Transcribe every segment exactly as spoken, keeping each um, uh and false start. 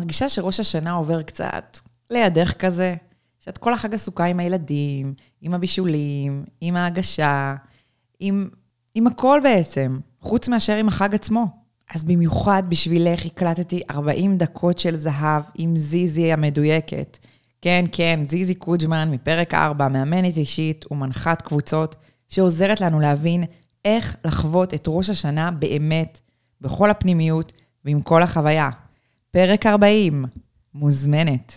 מרגישה שראש השנה עובר קצת לידך כזה, שאת כל החג עסוקה עם הילדים, עם הבישולים, עם ההגשה, עם, עם הכל בעצם, חוץ מאשר עם החג עצמו. אז במיוחד בשבילך הקלטתי ארבעים דקות של זהב עם זיזי המדויקת. כן, כן, זיזי קוג'מן מפרק ארבע, מאמנת אישית ומנחת קבוצות, שעוזרת לנו להבין איך לחוות את ראש השנה באמת, בכל הפנימיות ועם כל החוויה. פרק ארבעים, מוזמנת.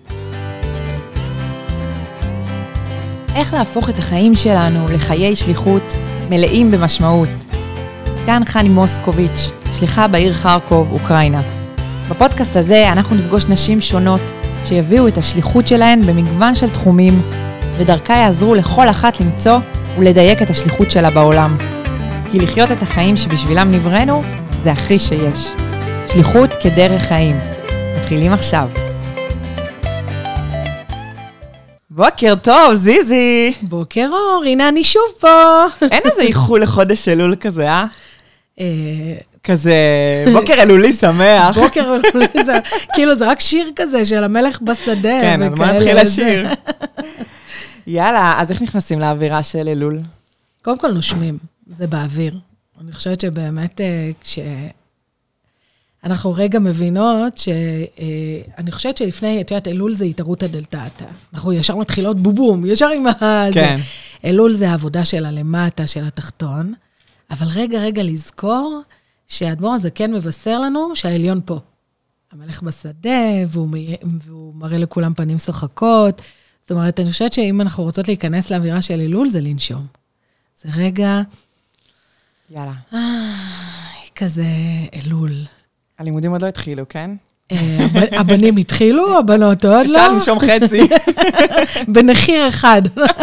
איך להפוך את החיים שלנו לחיי שליחות מלאים במשמעות. כאן חני מוסקוביץ', שליחה בעיר חרקוב, אוקראינה. בפודקאסט הזה אנחנו נפגוש נשים שונות שיביאו את השליחות שלהן במגוון של תחומים, ודרכה יעזרו לכל אחת למצוא ולדייק את השליחות שלה בעולם. כי לחיות את החיים שבשבילם נבראנו, זה הכי שיש. שליחות כדרך חיים. מתחילים עכשיו. בוקר טוב, זיזי. בוקר אור, הנה אני שוב פה. אין איזה איחול לחודש אלול כזה, אה? כזה, בוקר אלולי שמח. בוקר אלולי שמח. כאילו זה רק שיר כזה של המלך בשדה. כן, אז מה נתחיל לשיר? יאללה, אז איך נכנסים לאווירה של אלול? קודם כל נושמים, זה באוויר. אני חושבת שבאמת כש... אנחנו רגע מבינות שאני חושבת שלפני, את יודעת, אלול זה התערותא דלתתא. אנחנו ישר מתחילות בובום, ישר עם ה... כן. אלול זה העבודה של הלמטה, של התחתון, אבל רגע רגע לזכור שהאדמו"ר הזה כן מבשר לנו שהעליון פה. המלך בשדה, והוא, והוא מראה לכולם פנים שוחקות. זאת אומרת, אני חושבת שאם אנחנו רוצות להיכנס לאווירה של אלול, זה לנשום. זה רגע... יאללה. כזה אלול. הלימודים עוד לא התחילו, כן? הבנים התחילו, הבנות עוד לא. אפשר לנשום חצי. בנחיר אחד.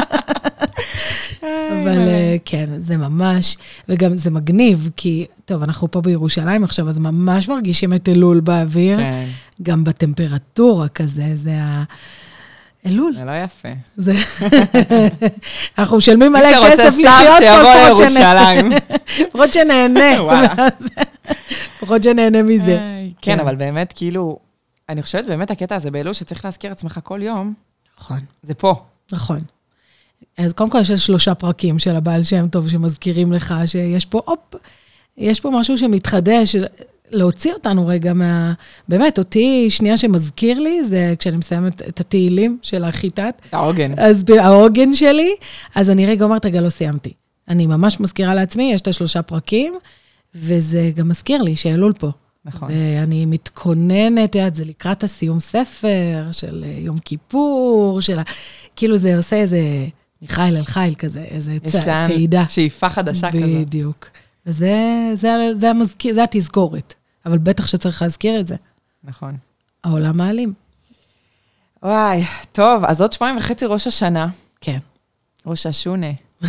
אבל כן, זה ממש, וגם זה מגניב, כי, טוב, אנחנו פה בירושלים עכשיו, אז ממש מרגישים את אלול באוויר, גם בטמפרטורה כזה, זה ה... אלול. זה לא יפה. זה... אנחנו משלמים מלא כסף לחיות פה, פחות שנהנה. פחות שנהנה. פחות שנהנה מזה. כן, אבל באמת, כאילו, אני חושבת באמת הקטע הזה באלול שצריך להזכיר עצמך כל יום. נכון. זה פה. נכון. אז קודם כל יש שלושה פרקים של הבעל שם טוב שמזכירים לך שיש פה, אופ, יש פה משהו שמתחדש, להוציא אותנו רגע מה... באמת, אותי שנייה שמזכיר לי, זה כשאני מסיימת את התהילים של החיטת. העוגן. אז העוגן שלי, אז אני רגע אומרת, רגע, לא סיימתי. אני ממש מזכירה לעצמי, יש את השלושה פרקים, וזה גם מזכיר לי שאלול פה. נכון. ואני מתכוננת, זה לקראת הסיום ספר, של יום כיפור, של... כאילו זה עושה איזה מיכאל אל חיל כזה, איזה צעידה. שאיפה חדשה כזו. בדיוק. וזה זה, זה המזכיר, זה התזכורת. אבל בטח שצריך להזכיר את זה. נכון. העולם מעלים. וואי, טוב, אז עוד שבועיים וחצי ראש השנה. כן. ראש השונה.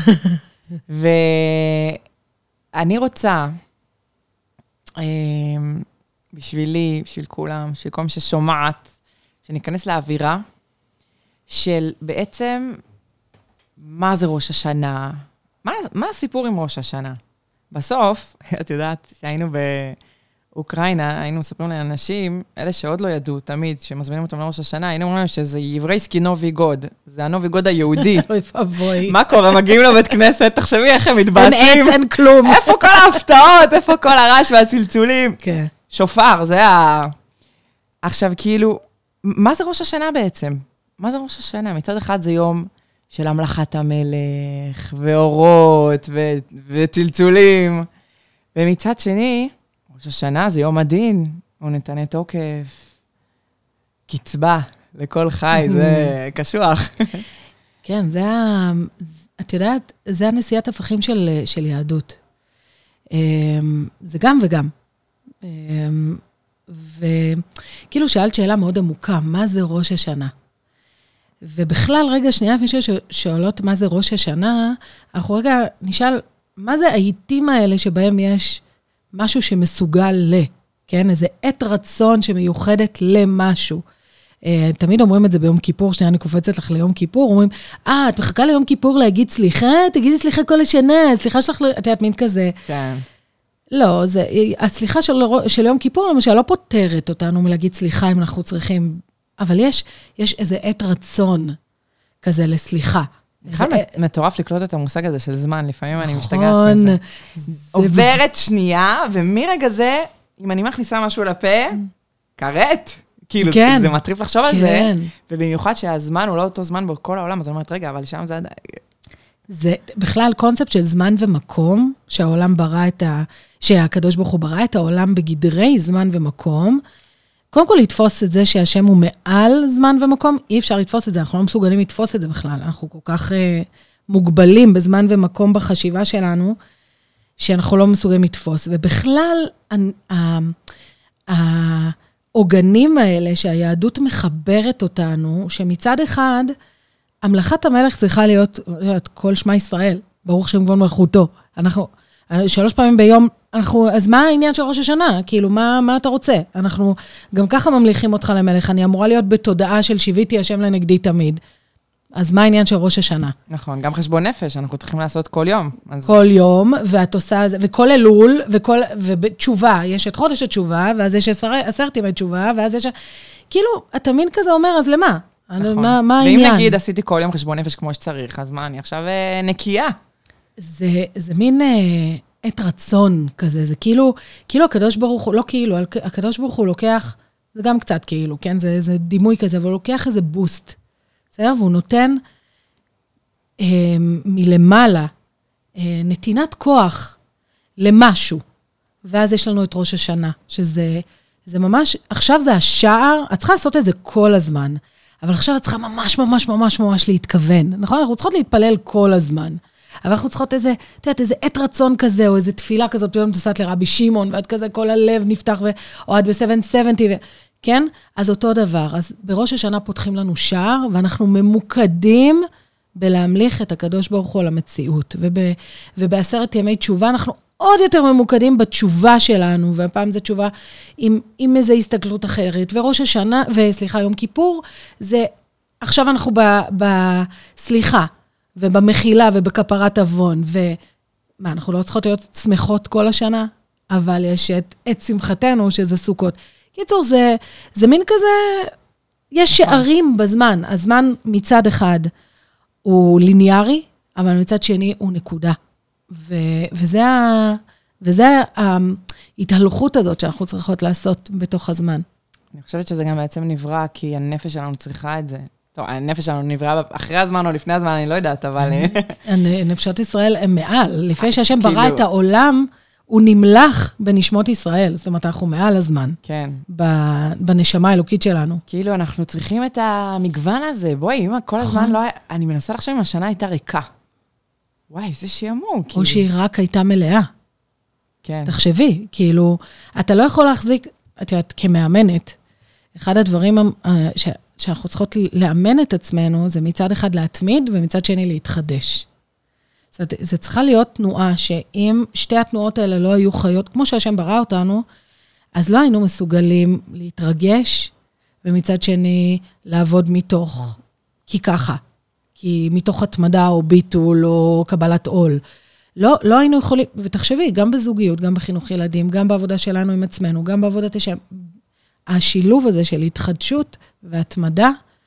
ואני רוצה, בשבילי, בשביל כולם, בשביל כל מי ששומעת, שניכנס לאווירה, של בעצם, מה זה ראש השנה? מה, מה הסיפור עם ראש השנה? בסוף, את יודעת, שהיינו באוקראינה, היינו מספרים לאנשים, אלה שעוד לא ידעו, תמיד, שמזמינים אותם לראש השנה, היינו אומרים שזה יברייסקי נובי גוד, זה הנובי גוד היהודי. אוי פבוי. מה קורה? מגיעים לבית כנסת, תחשבי איך הם מתבאסים. אין עץ, אין כלום. איפה כל ההפתעות? איפה כל הרעש והצלצולים? כן. שופר, זה ה... עכשיו, כאילו, מה זה ראש השנה בעצם? מה זה ראש השנה? מצד אחד זה יום של המלכת המלך, ואורות, ו- וצלצולים. ומצד שני, ראש השנה זה יום הדין, הוא נתנה תוקף, קצבה לכל חי, זה קשוח. כן, זה ה... את יודעת, זה הנשיאת הפכים של, של יהדות. זה גם וגם. וכאילו שאלת שאלה מאוד עמוקה, מה זה ראש השנה? ובכלל, רגע שנייה, לפני ששואלות מה זה ראש השנה, אנחנו רגע נשאל, מה זה העיתים האלה שבהם יש משהו שמסוגל ל, כן? איזה עת רצון שמיוחדת למשהו. תמיד אומרים את זה ביום כיפור, שנייה אני קופצת לך ליום כיפור, אומרים, אה, את מחכה ליום כיפור להגיד סליחה? תגידי סליחה כל השנה, סליחה שלך, את יודעת, מין כזה. כן. לא, זה, הסליחה של, של יום כיפור, למשל, לא פותרת אותנו מלהגיד סליחה אם אנחנו צריכים, אבל יש, יש איזה עת רצון כזה לסליחה. בכלל מטורף לקלוט את המושג הזה של זמן, לפעמים אני משתגעת מזה. עוברת שנייה, ומרגע זה, אם אני מכניסה משהו לפה, קראת. כאילו, זה מטריף לחשוב על זה, ובמיוחד שהזמן הוא לא אותו זמן בכל העולם, אז אני אומרת, רגע, אבל שם זה עדיין... זה בכלל קונספט של זמן ומקום, שהעולם ברא את ה... שהקדוש ברוך הוא ברא את העולם בגדרי זמן ומקום. קודם כל לתפוס את זה שהשם הוא מעל זמן ומקום, אי אפשר לתפוס את זה, אנחנו לא מסוגלים לתפוס את זה בכלל, אנחנו כל כך uh, מוגבלים בזמן ומקום בחשיבה שלנו, שאנחנו לא מסוגלים לתפוס. ובכלל, העוגנים האלה שהיהדות מחברת אותנו, שמצד אחד, המלאכת המלך צריכה להיות, להיות כל שמע ישראל, ברוך שם כבוד מלכותו. אנחנו, שלוש פעמים ביום, אנחנו, אז מה העניין של ראש השנה? כאילו, מה, מה אתה רוצה? אנחנו גם ככה ממליכים אותך למלך, אני אמורה להיות בתודעה של שיביתי השם לנגדי תמיד. אז מה העניין של ראש השנה? נכון, גם חשבון נפש, אנחנו צריכים לעשות כל יום. אז... כל יום, ואת עושה, וכל אלול, וכל, ובתשובה, יש את חודש התשובה, ואז יש עשרת ימי תשובה, ואז יש, כאילו, אתה מין כזה אומר, אז למה? נכון. מה, מה העניין? ואם נגיד, עשיתי כל יום חשבון נפש כמו שצריך, אז מה, אני עכשיו אה, נקייה. זה, זה מין אה, עת רצון כזה, זה כאילו, כאילו הקדוש ברוך הוא, לא כאילו, הקדוש ברוך הוא לוקח, זה גם קצת כאילו, כן? זה, זה דימוי כזה, אבל הוא לוקח איזה בוסט. בסדר? והוא נותן אה, מלמעלה אה, נתינת כוח למשהו. ואז יש לנו את ראש השנה, שזה זה ממש, עכשיו זה השער, את צריכה לעשות את זה כל הזמן, אבל עכשיו את צריכה ממש ממש ממש ממש להתכוון. נכון? אנחנו צריכות להתפלל כל הזמן. אבל אנחנו צריכות איזה, את יודעת, איזה עת רצון כזה, או איזה תפילה כזאת, פתאום תוסעת לרבי שמעון, ועד כזה כל הלב נפתח, ו... או עד ב-שבע שבעים, ו... כן? אז אותו דבר. אז בראש השנה פותחים לנו שער, ואנחנו ממוקדים בלהמליך את הקדוש ברוך הוא על המציאות. וב... ובעשרת ימי תשובה, אנחנו עוד יותר ממוקדים בתשובה שלנו, והפעם זו תשובה עם, עם איזו הסתכלות אחרת. וראש השנה, וסליחה, יום כיפור, זה, עכשיו אנחנו ב... בסליחה, ובמחילה ובכפרת אבון, ומה, אנחנו לא צריכות להיות שמחות כל השנה, אבל יש את, את שמחתנו, שזה סוכות. קיצור, זה, זה מין כזה, יש שערים בזמן. הזמן מצד אחד הוא ליניארי, אבל מצד שני הוא נקודה. ו, וזה, ה, וזה ההתהלכות הזאת שאנחנו צריכות לעשות בתוך הזמן. אני חושבת שזה גם בעצם נברא, כי הנפש שלנו צריכה את זה. טוב, הנפש שלנו נברא אחרי הזמן או לפני הזמן, אני לא יודעת, אבל... נפשות ישראל הם מעל. לפני שהשם ברא את העולם, הוא נמלח בנשמות ישראל. זאת אומרת, אנחנו מעל הזמן. כן. בנשמה האלוקית שלנו. כאילו, אנחנו צריכים את המגוון הזה. בואי, אמא, כל הזמן לא... אני מנסה לחשוב אם השנה הייתה ריקה. וואי, זה שיאמו. או שהיא רק הייתה מלאה. כן. תחשבי, כאילו, אתה לא יכול להחזיק, את יודעת, כמאמנת, אחד הדברים ש... שאנחנו צריכות לאמן את עצמנו, זה מצד אחד להתמיד, ומצד שני להתחדש. זאת, זה צריכה להיות תנועה, שאם שתי התנועות האלה לא היו חיות, כמו שהשם ברא אותנו, אז לא היינו מסוגלים להתרגש, ומצד שני לעבוד מתוך, כי ככה, כי מתוך התמדה או ביטול או קבלת עול. לא, לא היינו יכולים, ותחשבי, גם בזוגיות, גם בחינוך ילדים, גם בעבודה שלנו עם עצמנו, גם בעבודת השם, השילוב הזה של התחדשות והתמדה,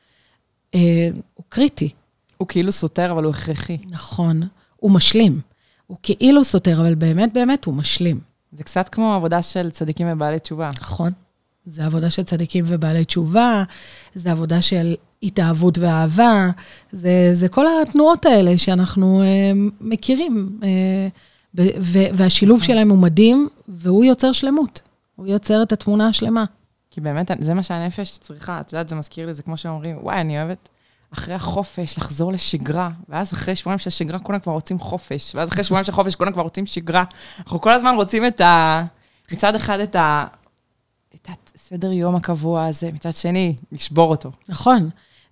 אה, הוא קריטי. הוא כאילו סותר, אבל הוא הכרחי. נכון. הוא משלים. הוא כאילו סותר, אבל באמת, באמת הוא משלים. זה קצת כמו עבודה של צדיקים ובעלי תשובה. נכון. זה עבודה של צדיקים ובעלי תשובה, זה עבודה של התאהבות ואהבה, זה, זה כל התנועות האלה שאנחנו אה, מכירים, אה, ו- והשילוב נכון. שלהם הוא מדהים, והוא יוצר שלמות. הוא יוצר את התמונה השלמה. כי באמת, זה מה שהנפש צריכה. את יודעת, זה מזכיר לי, זה כמו שאומרים, וואי, אני אוהבת אחרי החופש לחזור לשגרה, ואז אחרי שבועיים של שגרה, כולם כבר רוצים חופש, ואז אחרי שבועיים של חופש, כולם כבר רוצים שגרה. אנחנו כל הזמן רוצים את ה... מצד אחד את ה... את הסדר יום הקבוע הזה, מצד שני, לשבור אותו. נכון.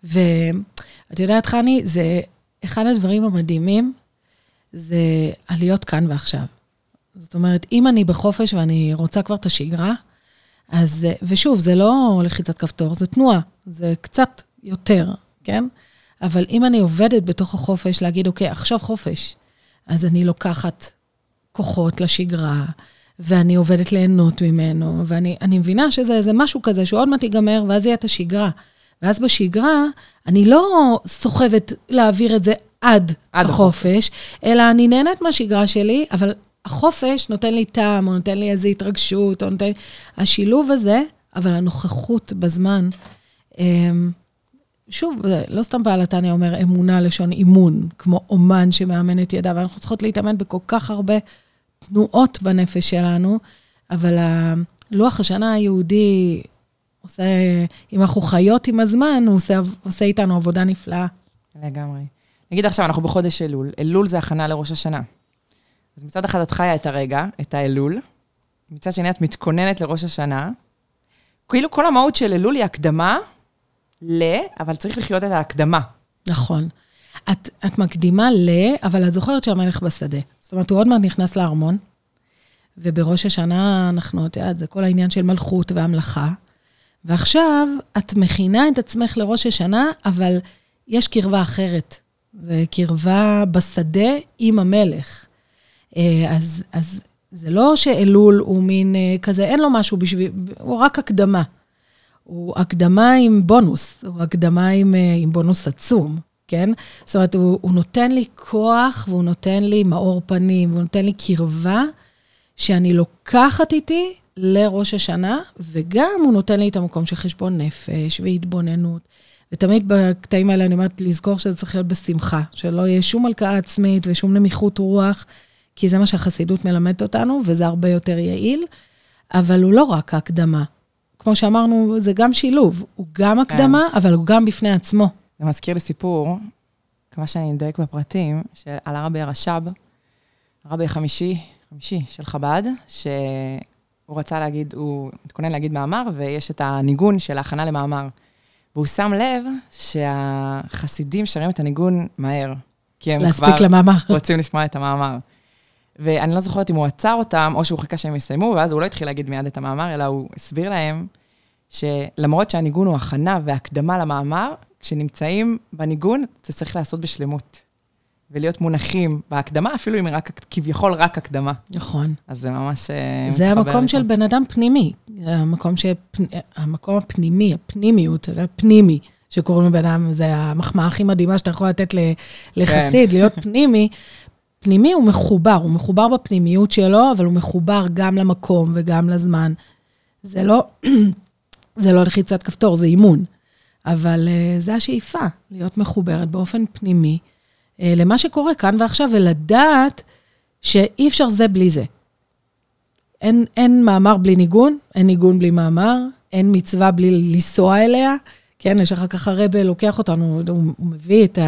ואת יודעת, חני, זה אחד הדברים המדהימים, זה עליות כאן ועכשיו. זאת אומרת, אם אני בחופש ואני רוצה כבר את השגרה, אז, ושוב, זה לא לחיצת כפתור, זה תנועה, זה קצת יותר, כן? אבל אם אני עובדת בתוך החופש, להגיד, אוקיי, עכשיו חופש, אז אני לוקחת כוחות לשגרה, ואני עובדת ליהנות ממנו, ואני אני מבינה שזה זה משהו כזה שעוד מעט ייגמר, ואז יהיה את השגרה. ואז בשגרה, אני לא סוחבת להעביר את זה עד, עד החופש, החופש, אלא אני נהנית מהשגרה שלי, אבל החופש נותן לי טעם, או נותן לי איזו התרגשות, או נותן לי... השילוב הזה, אבל הנוכחות בזמן, שוב, לא סתם בעלתני אומר, אמונה לשון אימון, כמו אומן שמאמן את ידיו, ואנחנו צריכות להתאמן בכל כך הרבה תנועות בנפש שלנו, אבל לוח השנה היהודי עושה, אם אנחנו חיות עם הזמן, הוא עושה, עושה איתנו עבודה נפלאה. לגמרי. נגיד עכשיו, אנחנו בחודש אלול. אלול זה הכנה לראש השנה. אז מצד אחד את חיה את הרגע, את האלול, מצד שני את מתכוננת לראש השנה, כאילו כל המהות של אלול היא הקדמה ל, אבל צריך לחיות את ההקדמה. נכון. את, את מקדימה ל, אבל את זוכרת שהמלך בשדה. זאת אומרת, הוא עוד מעט נכנס לארמון, ובראש השנה אנחנו, את יודעת, זה כל העניין של מלכות והמלכה, ועכשיו את מכינה את עצמך לראש השנה, אבל יש קרבה אחרת. זה קרבה בשדה עם המלך. אז, אז זה לא שאלול הוא מין כזה, אין לו משהו בשביל, הוא רק הקדמה. הוא הקדמה עם בונוס, הוא הקדמה עם, עם בונוס עצום, כן? זאת אומרת, הוא, הוא נותן לי כוח, והוא נותן לי מאור פנים, והוא נותן לי קרבה, שאני לוקחת איתי לראש השנה, וגם הוא נותן לי את המקום של חשבון נפש, והתבוננות. ותמיד בקטעים האלה אני אומרת לזכור שזה צריך להיות בשמחה, שלא יהיה שום הלקאה עצמית ושום נמיכות רוח, כי זה מה שהחסידות מלמדת אותנו, וזה הרבה יותר יעיל, אבל הוא לא רק ההקדמה. כמו שאמרנו, זה גם שילוב, הוא גם הקדמה, אבל הוא גם בפני עצמו. זה מזכיר לי סיפור, כמו שאני אדייק בפרטים, על הרבי הרש"ב, הרבי החמישי, חמישי של חב"ד, שהוא רצה להגיד, הוא מתכונן להגיד מאמר, ויש את הניגון של ההכנה למאמר. והוא שם לב שהחסידים שרים את הניגון מהר, כי הם כבר למאמר. רוצים לשמוע את המאמר. ואני לא זוכרת אם הוא עצר אותם, או שהוא חיכה שהם יסיימו, ואז הוא לא התחיל להגיד מיד את המאמר, אלא הוא הסביר להם שלמרות שהניגון הוא הכנה והקדמה למאמר, כשנמצאים בניגון, זה צריך לעשות בשלמות. ולהיות מונחים בהקדמה, אפילו אם היא רק, כביכול רק הקדמה. נכון. אז זה ממש... זה המקום של בן אדם פנימי. המקום, שפ... המקום הפנימי, הפנימיות, הפנימי, שקוראים לבן אדם, זה המחמאה הכי מדהימה שאתה יכול לתת לחסיד, כן. להיות פנימי. פנימי הוא מחובר, הוא מחובר בפנימיות שלו, אבל הוא מחובר גם למקום וגם לזמן. זה לא, זה לא לחיצת כפתור, זה אימון. אבל זה השאיפה, להיות מחוברת באופן פנימי, למה שקורה כאן ועכשיו, ולדעת שאי אפשר זה בלי זה. אין, אין מאמר בלי ניגון, אין ניגון בלי מאמר, אין מצווה בלי לנסוע אליה, כן, יש אחר כך הרבה לוקח אותנו, הוא, הוא מביא את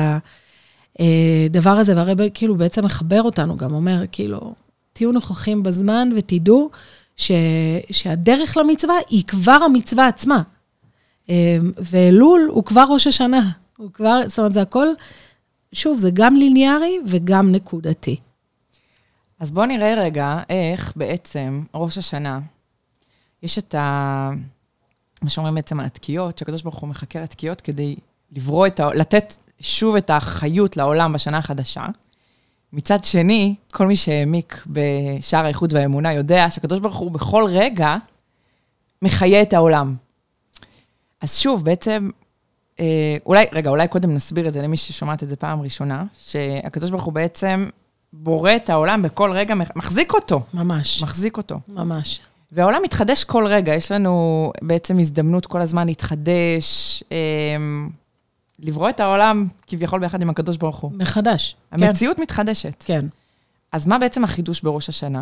הדבר הזה, והרבה כאילו בעצם מחבר אותנו, גם אומר, כאילו, תהיו נוכחים בזמן ותדעו ש, שהדרך למצווה היא כבר המצווה עצמה. ואלול הוא כבר ראש השנה, הוא כבר, זאת אומרת, זה הכל, שוב, זה גם ליניארי וגם נקודתי. אז בואו נראה רגע איך בעצם ראש השנה, יש את ה... מה שאומרים בעצם על התקיעות, שהקדוש ברוך הוא מחכה לתקיעות כדי לברוא את ה... לתת שוב את החיות לעולם בשנה החדשה. מצד שני, כל מי שהעמיק בשער האיחוד והאמונה יודע שהקדוש ברוך הוא בכל רגע מחיה את העולם. אז שוב, בעצם, אה, אולי, רגע, אולי קודם נסביר את זה למי ששומעת את זה פעם ראשונה, שהקדוש ברוך הוא בעצם בורא את העולם בכל רגע, מחזיק אותו. ממש. מחזיק אותו. ממש. והעולם מתחדש כל רגע, יש לנו בעצם הזדמנות כל הזמן להתחדש, אה, לברוא את העולם כביכול ביחד עם הקדוש ברוך הוא. מחדש. המציאות כן. מתחדשת. כן. אז מה בעצם החידוש בראש השנה?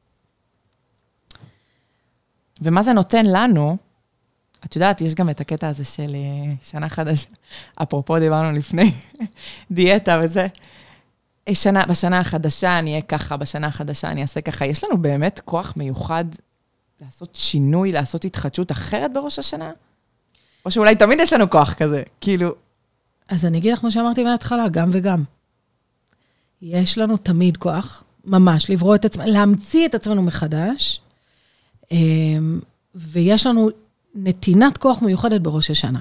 ומה זה נותן לנו? את יודעת, יש גם את הקטע הזה של שנה חדשה. אפרופו דיברנו לפני דיאטה וזה. שנה, בשנה החדשה אני אהיה ככה, בשנה החדשה אני אעשה ככה. יש לנו באמת כוח מיוחד לעשות שינוי, לעשות התחדשות אחרת בראש השנה? או שאולי תמיד יש לנו כוח כזה, כאילו... אז אני אגיד לך כמו שאמרתי מההתחלה, גם וגם. יש לנו תמיד כוח, ממש, לברוא את עצמנו, להמציא את עצמנו מחדש, ויש לנו נתינת כוח מיוחדת בראש השנה.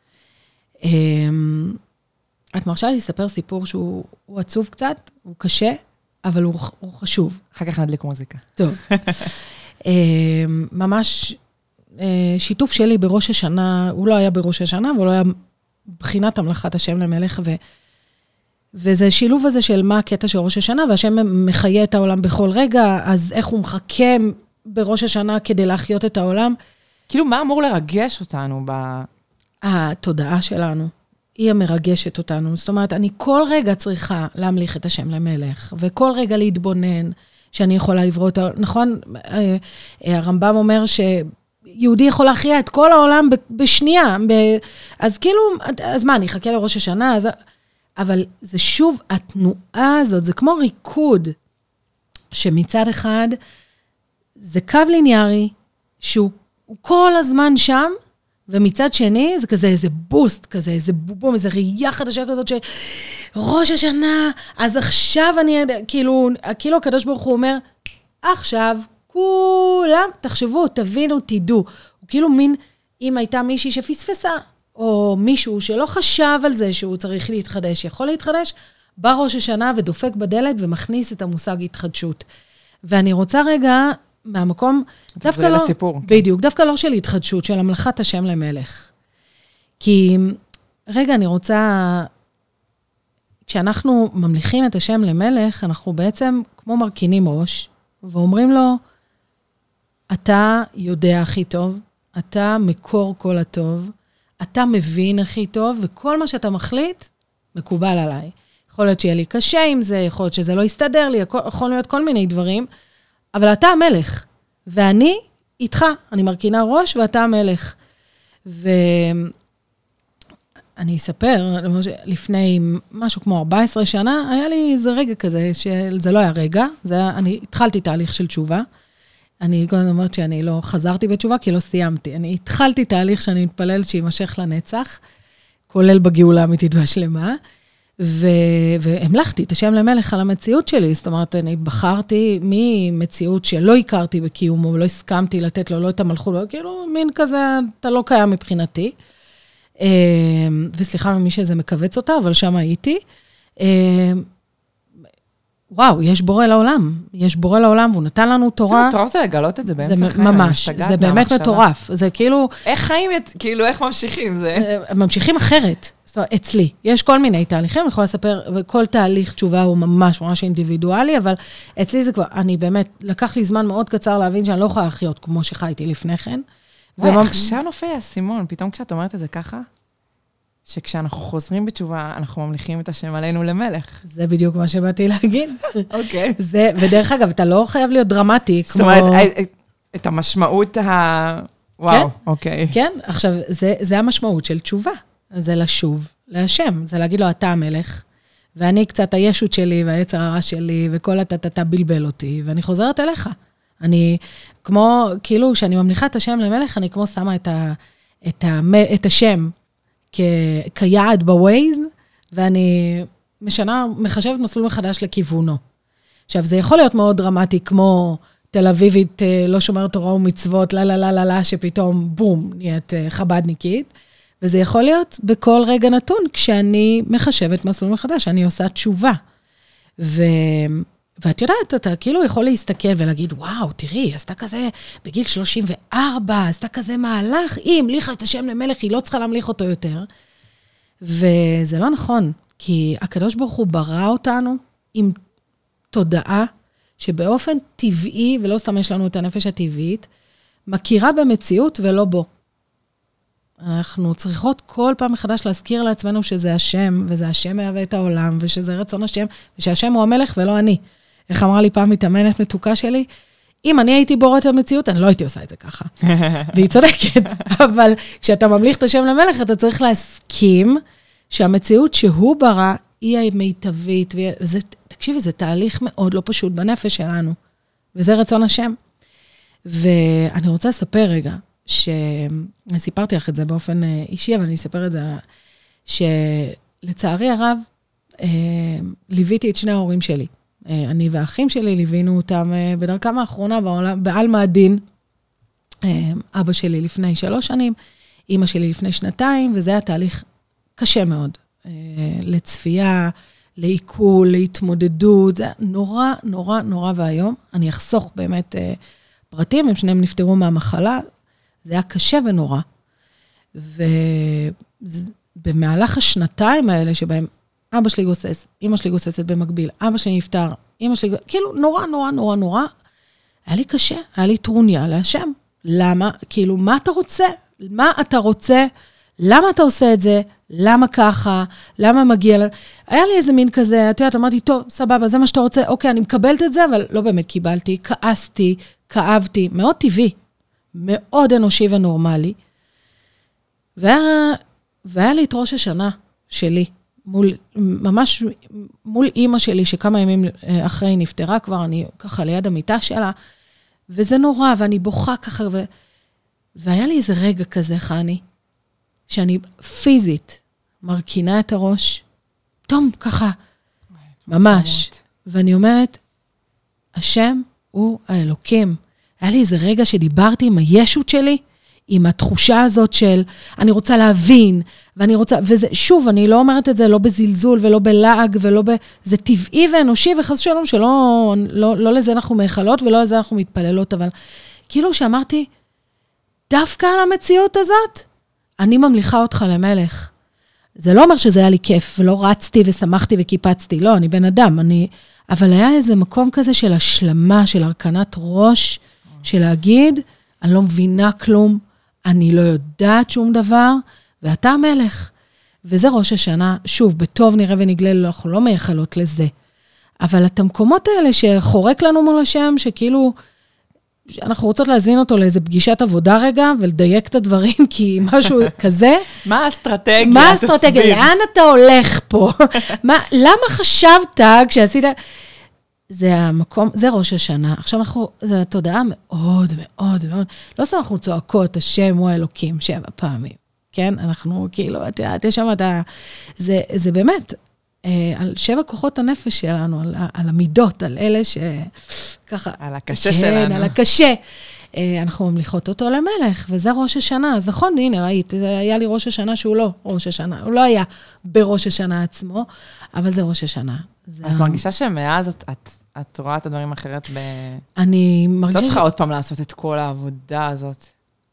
את מרשה לי לספר סיפור שהוא עצוב קצת, הוא קשה, אבל הוא, הוא חשוב. אחר כך נדליק מוזיקה. טוב. ממש שיתוף שלי בראש השנה, הוא לא היה בראש השנה, אבל הוא היה בחינת המלאכת השם למלך, ו... וזה שילוב הזה של מה הקטע של ראש השנה, והשם מחיה את העולם בכל רגע, אז איך הוא מחכה בראש השנה כדי להחיות את העולם. כאילו, מה אמור לרגש אותנו ב... התודעה שלנו, היא המרגשת אותנו. זאת אומרת, אני כל רגע צריכה להמליך את השם למלך, וכל רגע להתבונן שאני יכולה לברוא את העולם. נכון, הרמב"ם אומר שיהודי יכול להכריע את כל העולם בשנייה, אז כאילו, אז מה, אני אחכה לראש השנה, אז... אבל זה שוב, התנועה הזאת, זה כמו ריקוד, שמצד אחד, זה קו ליניארי, שהוא כל הזמן שם, ומצד שני, זה כזה איזה בוסט, כזה איזה בובום, איזה ראייה חדשה כזאת, שראש השנה, אז עכשיו אני, כאילו, כאילו הקדוש ברוך הוא אומר, עכשיו, כולם, תחשבו, תבינו, תדעו. הוא כאילו מין, אם הייתה מישהי שפספסה, או מישהו שלא חשב על זה שהוא צריך להתחדש, יכול להתחדש, בא ראש השנה ודופק בדלת ומכניס את המושג התחדשות. ואני רוצה רגע מהמקום, דווקא לא, לסיפור. בדיוק, דווקא לא של התחדשות, של המלכת השם למלך. כי רגע, אני רוצה, כשאנחנו ממליכים את השם למלך, אנחנו בעצם כמו מרכינים ראש, ואומרים לו, אתה יודע הכי טוב, אתה מקור כל הטוב, אתה מבין הכי טוב, וכל מה שאתה מחליט, מקובל עליי. יכול להיות שיהיה לי קשה עם זה, יכול להיות שזה לא יסתדר לי, יכול להיות כל מיני דברים, אבל אתה המלך, ואני איתך, אני מרכינה ראש, ואתה המלך. ואני אספר, לפני משהו כמו ארבע עשרה שנה, היה לי איזה רגע כזה, שזה לא היה רגע, זה היה, אני התחלתי תהליך של תשובה, אני קודם אומרת שאני לא חזרתי בתשובה, כי לא סיימתי. אני התחלתי תהליך שאני מתפלל שימשך לנצח, כולל בגאולה האמיתית והשלמה, ו... והמלכתי את השם למלך על המציאות שלי. זאת אומרת, אני בחרתי ממציאות שלא הכרתי בקיומו, ולא הסכמתי לתת לו לא את המלכות, לא, כאילו מין כזה, אתה לא קיים מבחינתי. וסליחה ממי שזה מקווץ אותה, אבל שם הייתי. וואו, יש בורא לעולם, יש בורא לעולם, והוא נתן לנו תורה. זה מטורף זה לגלות את זה באמצע חיים. ממש, זה באמת מטורף. זה כאילו... איך חיים, כאילו, איך ממשיכים זה? ממשיכים אחרת, זאת אומרת, אצלי. יש כל מיני תהליכים, אני יכולה לספר, וכל תהליך תשובה הוא ממש ממש אינדיבידואלי, אבל אצלי זה כבר, אני באמת, לקח לי זמן מאוד קצר להבין שאני לא יכולה לחיות כמו שחייתי לפני כן. וואי, עכשיו נופל הסימון, פתאום כשאת אומרת את זה ככה, שכשאנחנו חוזרים בתשובה, אנחנו ממליכים את השם עלינו למלך. זה בדיוק מה שבאתי להגיד. אוקיי. זה, ודרך אגב, אתה לא חייב להיות דרמטי, כמו... זאת אומרת, את המשמעות ה... וואו, אוקיי. כן, עכשיו, זה, זה המשמעות של תשובה. זה לשוב להשם. זה להגיד לו, אתה המלך, ואני קצת הישות שלי, והיצר הרע שלי, וכל אתה בלבל אותי, ואני חוזרת אליך. אני, כמו, כאילו, כשאני ממליכה את השם למלך, אני כמו שמה את ה, את ה, את השם, כ- כיעד בווייז, ואני משנה, מחשבת מסלול מחדש לכיוונו. עכשיו, זה יכול להיות מאוד דרמטי, כמו תל אביבית, לא שומרת תורה ומצוות, לה, לה, לה, לה, לה, שפתאום, בום, נהיית חבדניקית, וזה יכול להיות בכל רגע נתון, כשאני מחשבת מסלול מחדש, אני עושה תשובה. ו... ואת יודעת, אתה כאילו יכול להסתכל ולהגיד, וואו, תראי, עשתה כזה בגיל שלושים וארבע, עשתה כזה מהלך, היא המליכה את השם למלך, היא לא צריכה להמליך אותו יותר. וזה לא נכון, כי הקדוש ברוך הוא ברא אותנו עם תודעה, שבאופן טבעי, ולא סתם יש לנו את הנפש הטבעית, מכירה במציאות ולא בו. אנחנו צריכות כל פעם מחדש להזכיר לעצמנו שזה השם, וזה השם מהווה את העולם, ושזה רצון השם, ושהשם הוא המלך ולא אני. איך אמרה לי פעם מתאמנת מתוקה שלי? אם אני הייתי בוראת את המציאות, אני לא הייתי עושה את זה ככה. והיא צודקת. אבל כשאתה ממליך את השם למלך, אתה צריך להסכים שהמציאות שהוא ברא, היא המיטבית. וזה, תקשיבי, זה תהליך מאוד לא פשוט בנפש שלנו. וזה רצון השם. ואני רוצה לספר רגע, שאני סיפרתי לך את זה באופן אישי, אבל אני אספר את זה, שלצערי הרב, ליוויתי את שני ההורים שלי. אני והאחים שלי ליווינו אותם בדרכם האחרונה בעולם, בעל מעדין. אבא שלי לפני שלוש שנים, אמא שלי לפני שנתיים, וזה היה תהליך קשה מאוד. לצפייה, לעיכול, להתמודדות, זה נורא, נורא, נורא והיום. אני אחסוך באמת פרטים, הם שניהם נפטרו מהמחלה, זה היה קשה ונורא. ובמהלך השנתיים האלה, שבהם אבא שלי גוסס, אמא שלי גוססת במקביל, אבא שלי נפטר, אמא שלי, כאילו נורא, נורא, נורא, נורא, היה לי קשה, היה לי טרוניה להשם. למה? כאילו, מה אתה רוצה? מה אתה רוצה? למה אתה עושה את זה? למה ככה? למה מגיע? היה לי איזה מין כזה, את יודעת, אמרתי, טוב, סבבה, זה מה שאתה רוצה, אוקיי, אני מקבלת את זה, אבל לא באמת קיבלתי, כעסתי, כאבתי, מאוד טבעי, מאוד אנושי ונורמלי. והיה, והיה לי את ראש השנה שלי, מול, ממש מול אימא שלי, שכמה ימים אחרי נפטרה כבר, אני ככה ליד המיטה שלה, וזה נורא, ואני בוכה ככה, ו... והיה לי איזה רגע כזה, חני, שאני פיזית מרכינה את הראש, פתאום ככה, ממש. ואני אומרת, השם הוא האלוקים. היה לי איזה רגע שדיברתי עם הישות שלי, עם התחושה הזאת של, אני רוצה להבין, ואני רוצה, וזה, שוב, אני לא אומרת את זה לא בזלזול, ולא בלעג, ולא ב... זה טבעי ואנושי, וחס שלום, שלא לא, לא לזה אנחנו מאכלות, ולא לזה אנחנו מתפללות, אבל כאילו שאמרתי, דווקא על המציאות הזאת, אני ממליכה אותך למלך. זה לא אומר שזה היה לי כיף, ולא רצתי ושמחתי וקיפצתי, לא, אני בן אדם, אני... אבל היה איזה מקום כזה של השלמה, של הרכנת ראש, של להגיד, אני לא מבינה כלום, אני לא יודעת שום דבר, ואתה המלך. וזה ראש השנה, שוב, בטוב נראה ונגלה, אנחנו לא מייחלות לזה. אבל את המקומות האלה שחורק לנו מול השם, שכאילו, אנחנו רוצות להזמין אותו לאיזה פגישת עבודה רגע, ולדייק את הדברים, כי משהו כזה. מה האסטרטגיה? מה האסטרטגיה? לאן אתה הולך פה? מה, למה חשבת כשעשית... זה המקום, זה ראש השנה. עכשיו אנחנו, זו תודעה מאוד מאוד מאוד, לא סתם אנחנו צועקות, השם הוא האלוקים, שבע פעמים. כן? אנחנו כאילו, את יודעת, יש שם את ה... זה, זה באמת, אה, על שבע כוחות הנפש שלנו, על, על המידות, על אלה שככה... על הקשה כן, שלנו. על הקשה. אה, אנחנו ממליכות אותו למלך, וזה ראש השנה. אז נכון, הנה, ראית, היה לי ראש השנה שהוא לא ראש השנה. הוא לא היה בראש השנה עצמו, אבל זה ראש השנה. את מרגישה שמאז את, את, את רואה את הדברים אחרת ב... אני מרגישה... לא צריכה עוד פעם לעשות את כל העבודה הזאת.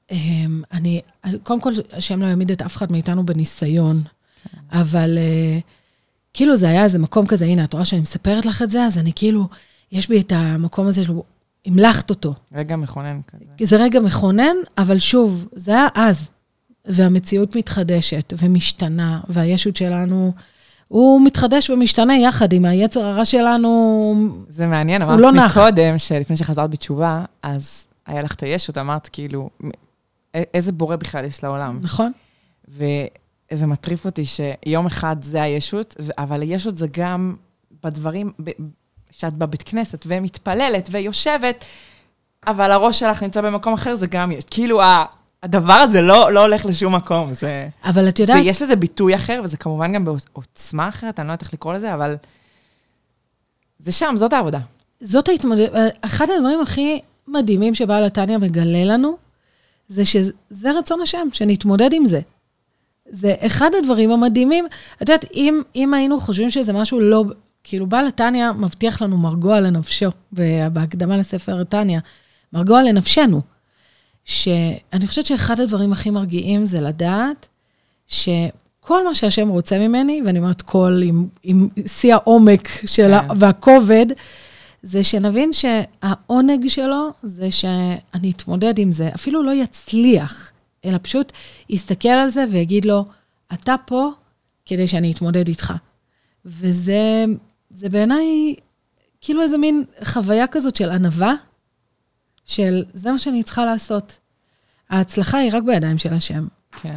אני, קודם כל, השם לא יעמיד את אף אחד מאיתנו בניסיון, אבל כאילו זה היה איזה מקום כזה, הנה, את רואה שאני מספרת לך את זה, אז אני כאילו, יש בי את המקום הזה, המלכת אותו. רגע מכונן כזה. זה רגע מכונן, אבל שוב, זה היה אז, והמציאות מתחדשת ומשתנה, והישות שלנו... הוא מתחדש ומשתנה יחד עם היצר הרע שלנו. זה מעניין, אמרת לא מקודם, שלפני שחזרת בתשובה, אז היה לך את הישות, אמרת כאילו, איזה בורא בכלל יש לעולם. נכון. ואיזה מטריף אותי שיום אחד זה הישות, אבל הישות זה גם בדברים, שאת בבית כנסת ומתפללת ויושבת, אבל הראש שלך נמצא במקום אחר, זה גם יש. כאילו הדבר הזה לא, לא הולך לשום מקום. זה, אבל את יודעת... ויש לזה ביטוי אחר, וזה כמובן גם בעוצמה אחרת, אני לא יודעת איך לקרוא לזה, אבל זה שם, זאת העבודה. זאת ההתמודדות, אחד הדברים הכי מדהימים שבעל התניא מגלה לנו, זה שזה רצון השם, שנתמודד עם זה. זה אחד הדברים המדהימים. את יודעת, אם, אם היינו חושבים שזה משהו לא... כאילו, בעל התניא מבטיח לנו מרגוע לנפשו, בהקדמה לספר התניא, מרגוע לנפשנו. שאני חושבת שאחד הדברים הכי מרגיעים זה לדעת שכל מה שהשם רוצה ממני, ואני אומרת כל עם, עם שיא העומק שלה, והכובד, זה שנבין שהעונג שלו זה שאני אתמודד עם זה, אפילו לא יצליח, אלא פשוט יסתכל על זה ויגיד לו, אתה פה כדי שאני אתמודד איתך. וזה זה בעיניי כאילו איזה מין חוויה כזאת של ענווה, של זה מה שאני צריכה לעשות. ההצלחה היא רק בידיים של השם. כן.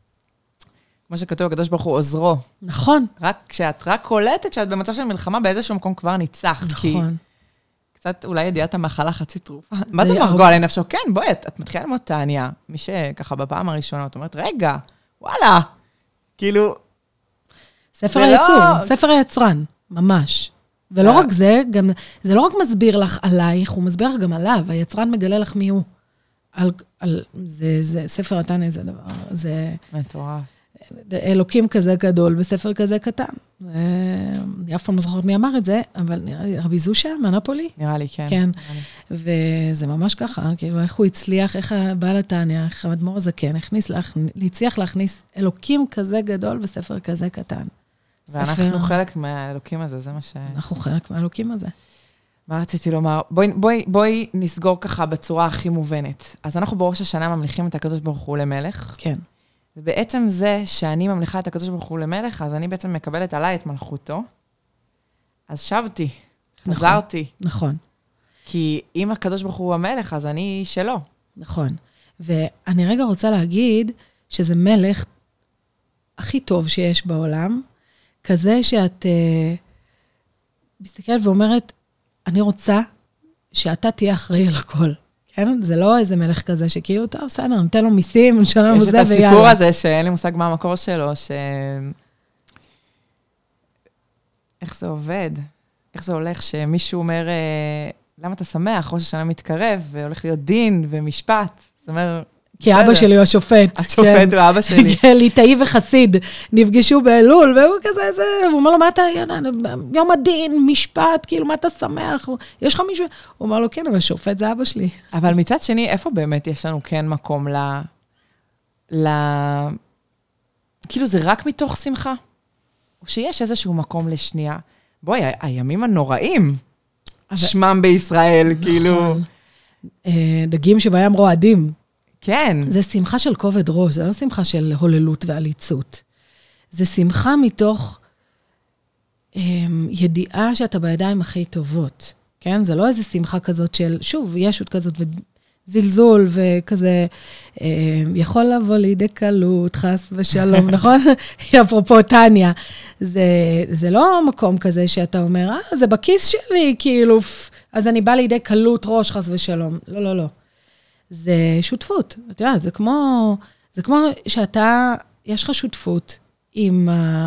כמו שכתוב, הקדוש ברוך הוא עוזרו. נכון. רק כשאת רק קולטת שאת במצב של מלחמה, באיזשהו מקום כבר ניצחת. נכון. כי קצת אולי ידיעת המחלה חצי תרופה. מה זה מרגוע לנפשו? כן, בואי, את, את מתחילה ללמוד תניא, מי שככה בפעם הראשונה, את אומרת, רגע, וואלה, כאילו... ספר היצור, לא... ספר היצרן, ממש. ולא רק זה, גם, זה לא רק מסביר לך עלייך, הוא מסביר לך גם עליו, היצרן מגלה לך מי הוא. על, על, זה, זה, ספר התניא זה דבר, זה... מטורף. אלוקים כזה גדול, בספר כזה קטן. זה אני אף פעם לא זוכרת מי אמר את זה, אבל נראה לי, רבי זושה, מהנפולי? נראה לי, כן. כן, וזה ממש ככה, כאילו, איך הוא הצליח, איך הבעל התניא, איך האדמו"ר הזקן, הכניס, להצליח להכניס אלוקים כזה גדול בספר כזה קטן. ואנחנו חלק מהאלוקים הזה, זה מה ש... אנחנו חלק מהאלוקים הזה. מה רציתי לומר? בואי, בואי, בואי נסגור ככה בצורה הכי מובנת. אז אנחנו בראש השנה ממליכים את הקדוש ברוך הוא למלך. כן. ובעצם זה שאני ממליכה את הקדוש ברוך הוא למלך, אז אני בעצם מקבלת עליי את מלכותו. אז שבתי, חזרתי. נכון. כי אם הקדוש ברוך הוא המלך, אז אני שלו. נכון. ואני רגע רוצה להגיד שזה מלך הכי טוב שיש בעולם, כזה שאת uh, מסתכלת ואומרת, אני רוצה שאתה תהיה אחראי על הכל. כן? זה לא איזה מלך כזה שכאילו, טוב, בסדר, נתן לו מיסים, נשאר לנו זה ויאללה. יש את הסיפור הזה שאין לי מושג מה המקור שלו, ש... איך זה עובד? איך זה הולך שמישהו אומר, למה אתה שמח? ראש השנה מתקרב, והולך להיות דין ומשפט. זאת אומרת, כי אבא שלי הוא השופט. השופט הוא אבא שלי. ליטאי וחסיד נפגשו באלול, והוא כזה, זה, הוא אומר לו, מה אתה, יום הדין, משפט, כאילו, מה אתה שמח? יש לך מישהו? הוא אומר לו, כן, אבל שופט זה אבא שלי. אבל מצד שני, איפה באמת יש לנו כן מקום ל... ל... כאילו, זה רק מתוך שמחה? או שיש איזשהו מקום לשנייה? בואי, הימים הנוראים, שמם בישראל, כאילו... דגים שבים רועדים. כן. זה שמחה של כובד ראש, זה לא שמחה של הוללות ועליצות. זה שמחה מתוך um, ידיעה שאתה בידיים הכי טובות. כן? זה לא איזה שמחה כזאת של, שוב, ישות כזאת וזלזול וכזה, um, יכול לבוא לידי קלות, חס ושלום, נכון? אפרופו טניה. זה, זה לא מקום כזה שאתה אומר, אה, זה בכיס שלי, כאילו, אז אני בא לידי קלות ראש, חס ושלום. לא, לא, לא. זה שותפות, אתה יודע, זה כמו, זה כמו שאתה, יש לך שותפות עם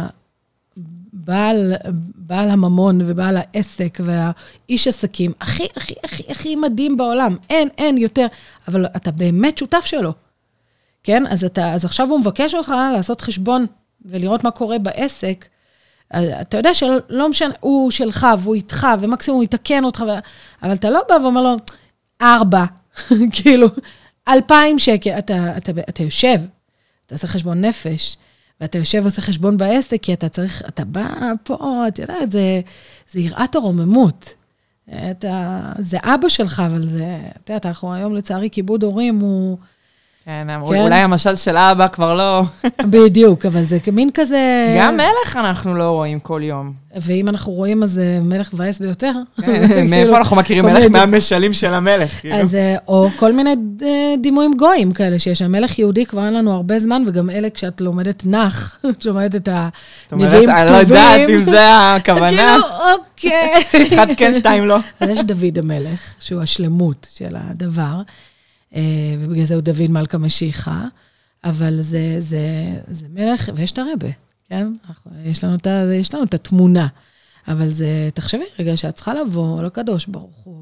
בעל, בעל הממון ובעל העסק והאיש עסקים, הכי, הכי, הכי, הכי מדהים בעולם, אין, אין יותר, אבל אתה באמת שותף שלו, כן? אז אתה, אז עכשיו הוא מבקש לך לעשות חשבון ולראות מה קורה בעסק, אתה יודע שלא משנה, הוא שלך והוא איתך, ומקסימום הוא יתקן אותך, אבל אתה לא בא ואומר לו, ארבע, כאילו, אלפיים שקל, אתה, אתה, אתה יושב, אתה עושה חשבון נפש, ואתה יושב ועושה חשבון בעסק, כי אתה צריך, אתה בא פה, אתה יודע, זה, זה יראת הרוממות. אתה, זה אבא שלך, אבל זה, אתה יודע, אנחנו היום לצערי כיבוד הורים, הוא... כן, אמרו, כן? אולי המשל של אבא כבר לא... בדיוק, אבל זה כמין כזה... גם מלך אנחנו לא רואים כל יום. ואם אנחנו רואים, אז מלך מבאס ביותר. כן, מאיפה אנחנו מכירים מלך מהמשלים של המלך? אז, או כל מיני דימויים גויים כאלה, שיש שם מלך יהודי, כבר אין לנו הרבה זמן, וגם אלה כשאת לומדת נח, את לומדת את הנביאים כתובים. אני לא יודעת אם זה הכוונה. כאילו, אוקיי. אחד כן, שתיים לא. אז יש דוד המלך, שהוא השלמות של הדבר, ובגלל זה הוא דוד מלכה משיחה, אבל זה, זה, זה מלך, ויש את הרבה, כן? יש לנו את, יש לנו את התמונה, אבל זה, תחשבי רגע שאת צריכה לבוא לקדוש ברוך הוא,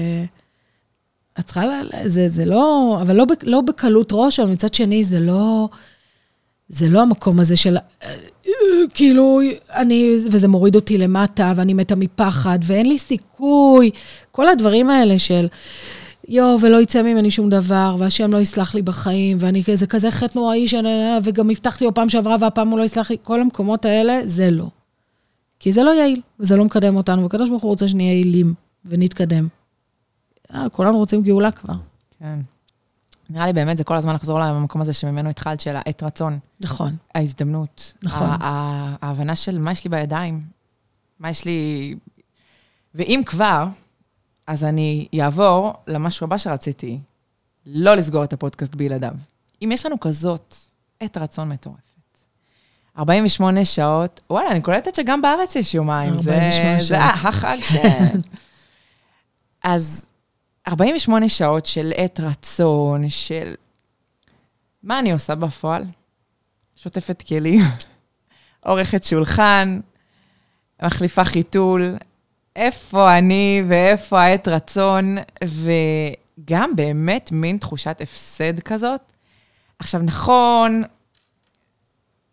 ואת צריכה, זה, זה לא, אבל לא, לא בקלות ראש, אבל מצד שני זה לא, זה לא המקום הזה של, כאילו, אני, וזה מוריד אותי למטה, ואני מתה מפחד, ואין לי סיכוי, כל הדברים האלה של, יו, ולא יצא ממני שום דבר, והשם לא יסלח לי בחיים, ואני כזה כזה חטא נוראי, וגם הבטחתי לו פעם שעברה, והפעם הוא לא יסלח לי, כל המקומות האלה, זה לא. כי זה לא יעיל, וזה לא מקדם אותנו, וכדוש ברוך הוא רוצה שנהיה יעילים, ונתקדם. כולנו רוצים גאולה כבר. כן. נראה לי באמת, זה כל הזמן לחזור למקום הזה, שממנו התחלת של העת רצון. נכון. ההזדמנות. נכון. ההבנה של מה יש לי בידיים, מה יש לי... ואם כבר... אז אני אעבור למשהו הבא שרציתי, לא לסגור את הפודקאסט בלעדיו. אם יש לנו כזאת, עת רצון מטורפת. ארבעים ושמונה שעות, וואלה, אני קולטת שגם בארץ יש יומיים. ארבעים ושמונה שעות. זה החג ש... אז ארבעים ושמונה שעות של עת רצון, של... מה אני עושה בפועל? שוטפת כלים, עורכת שולחן, מחליפה חיתול, איפה אני ואיפה העת רצון, וגם באמת מין תחושת הפסד כזאת. עכשיו, נכון,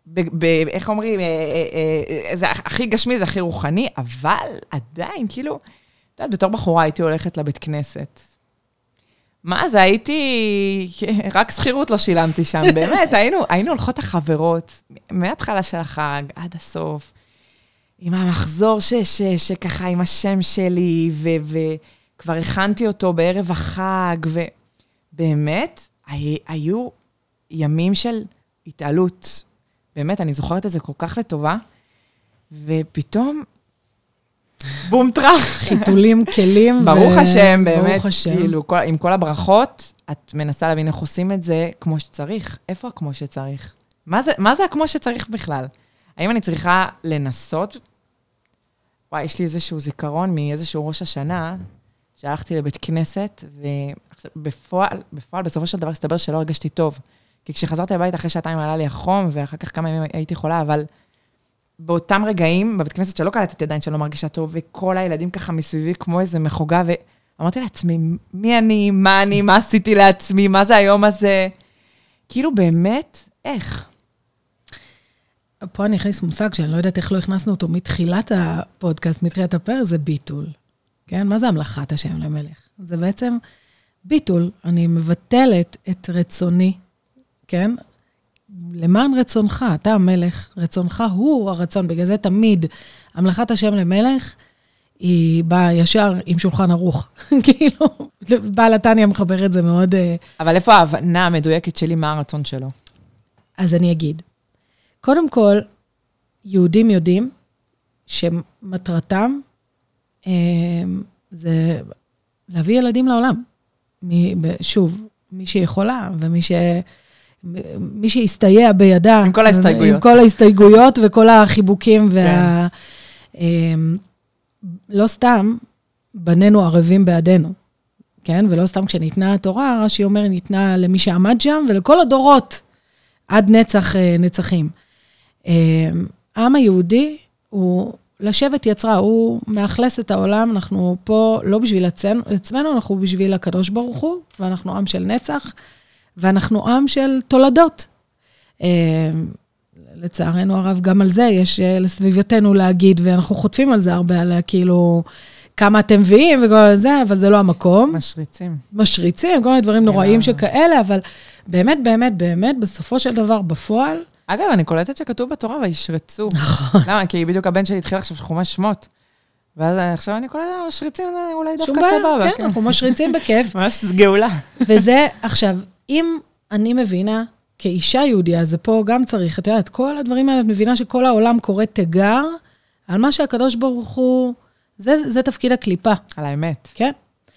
איך אומרים, זה הכי גשמי, זה הכי רוחני, אבל עדיין, כאילו, את יודעת, בתור בחורה הייתי הולכת לבית כנסת. מה זה, הייתי, רק שכירות לא שילמתי שם, באמת, היינו, היינו הולכות החברות, מההתחלה של החג, עד הסוף, עם המחזור ש, ש, שככה, עם השם שלי, ו, וכבר הכנתי אותו בערב החג, ובאמת, היו ימים של התעלות. באמת, אני זוכרת את זה כל כך לטובה, ופתאום, בום טרח. חיתולים, כלים. ברוך השם, באמת, כאילו, עם כל הברכות, את מנסה להבין איך עושים את זה כמו שצריך. איפה כמו שצריך? מה זה, מה זה כמו שצריך בכלל? האם אני צריכה לנסות? וואי, יש לי איזשהו זיכרון מאיזשהו ראש השנה, שהלכתי לבית כנסת, ובפועל, בפועל, בסופו של דבר, הסתבר שלא הרגשתי טוב. כי כשחזרתי לבית, אחרי שעתיים עלה לי החום, ואחר כך כמה ימים הייתי חולה, אבל באותם רגעים, בבית כנסת שלא קלטתי עדיין שלא מרגישה טוב, וכל הילדים ככה מסביבי כמו איזה מחוגה, ואמרתי לעצמי, מי אני, מה אני, מה עשיתי לעצמי, מה זה היום הזה? כאילו באמת, איך? פה אני אכניס מושג שאני לא יודעת איך לא הכנסנו אותו מתחילת הפודקאסט, מתחילת הפרק, זה ביטול. כן? מה זה המלאכת השם למלך? זה בעצם ביטול. אני מבטלת את רצוני, כן? למען רצונך, אתה המלך, רצונך הוא הרצון, בגלל זה תמיד המלאכת השם למלך, היא באה ישר עם שולחן ערוך. כאילו, בעל התניא מחבר את זה מאוד... אבל איפה ההבנה המדויקת שלי, מה הרצון שלו? אז אני אגיד. קודם כל, יהודים יודעים שמטרתם זה להביא ילדים לעולם. שוב, מי שיכולה ומי ש... מי שיסתייע בידה. עם כל ההסתייגויות. עם כל ההסתייגויות וכל החיבוקים. וה... לא סתם, בנינו ערבים בעדינו. כן? ולא סתם כשניתנה התורה, רש"י אומר, ניתנה למי שעמד שם, ולכל הדורות, עד נצח נצחים. העם היהודי הוא לשבת יצרה, הוא מאכלס את העולם, אנחנו פה לא בשביל עצמנו, אנחנו בשביל הקדוש ברוך הוא, ואנחנו עם של נצח, ואנחנו עם של תולדות. לצערנו הרב, גם על זה יש לסביבתנו להגיד, ואנחנו חוטפים על זה הרבה, על כאילו, כמה אתם מביאים וכל זה, אבל זה לא המקום. משריצים. משריצים, כל מיני דברים נוראים שכאלה, אבל באמת, באמת, באמת, בסופו של דבר, בפועל, אגב, אני קולטת שכתוב בתורה, וישרצו. נכון. למה? כי בדיוק הבן שלי התחיל עכשיו חומש שמות. ואז עכשיו אני קולטת, משריצים, אולי דווקא סבבה. כן, אנחנו משריצים בכיף. ממש גאולה. וזה, עכשיו, אם אני מבינה, כאישה יהודיה, זה פה גם צריך, את יודעת, כל הדברים האלה, את מבינה שכל העולם קורא תיגר, על מה שהקדוש ברוך הוא, זה, זה תפקיד הקליפה. על האמת. כן.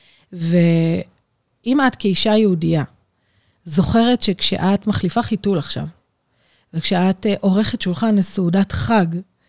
ואם את כאישה יהודיה, זוכרת שכשאת מחליפה חיתול עכשיו, וכשאת עורכת שולחן לסעודת חג,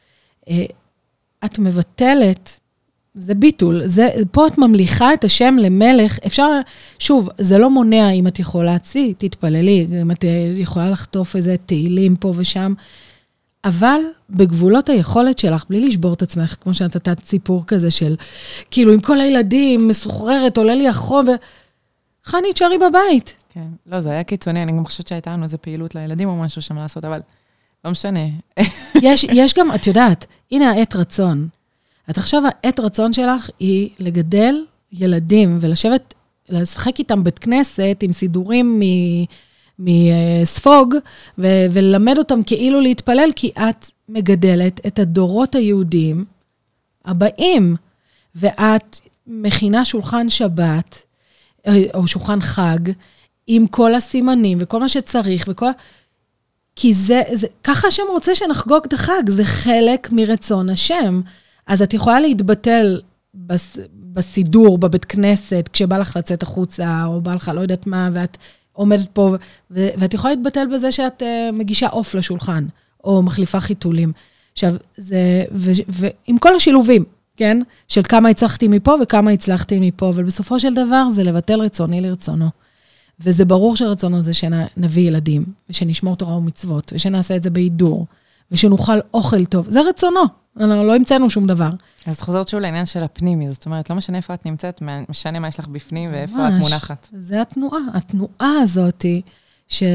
את מבטלת, זה ביטול, זה, פה את ממליכה את השם למלך, אפשר, שוב, זה לא מונע אם את יכולה להציע, תתפללי, אם את יכולה לחטוף איזה תהילים פה ושם, אבל בגבולות היכולת שלך, בלי לשבור את עצמך, כמו שנתת סיפור כזה של, כאילו עם כל הילדים, מסוחררת, עולה לי החום, וחני, תשארי בבית. כן, לא, זה היה קיצוני, אני גם חושבת שהייתה לנו איזו פעילות לילדים או משהו שם לעשות, אבל לא משנה. יש, יש גם, את יודעת, הנה העת רצון. את עכשיו, העת רצון שלך היא לגדל ילדים, ולשבת, לשחק איתם בית כנסת, עם סידורים מספוג, ו- וללמד אותם כאילו להתפלל, כי את מגדלת את הדורות היהודיים הבאים, ואת מכינה שולחן שבת, או שולחן חג, עם כל הסימנים, וכל מה שצריך, וכל... כי זה, זה, ככה השם רוצה שנחגוג את החג, זה חלק מרצון השם. אז את יכולה להתבטל בס, בסידור, בבית כנסת, כשבא לך לצאת החוצה, או בא לך לא יודעת מה, ואת עומדת פה, ו, ואת יכולה להתבטל בזה שאת uh, מגישה אוף לשולחן, או מחליפה חיתולים. עכשיו, זה, ו, ועם כל השילובים, כן? של כמה הצלחתי מפה וכמה הצלחתי מפה, אבל בסופו של דבר זה לבטל רצוני לרצונו. וזה ברור שרצונו זה שנביא ילדים, ושנשמור תורה ומצוות, ושנעשה את זה בהידור, ושנאכל אוכל טוב. זה רצונו. לא, לא המצאנו שום דבר. אז חוזרת שוב לעניין של הפנימי, זאת אומרת, לא משנה איפה את נמצאת, משנה מה יש לך בפנים ואיפה את מונחת. זה התנועה. התנועה הזאת של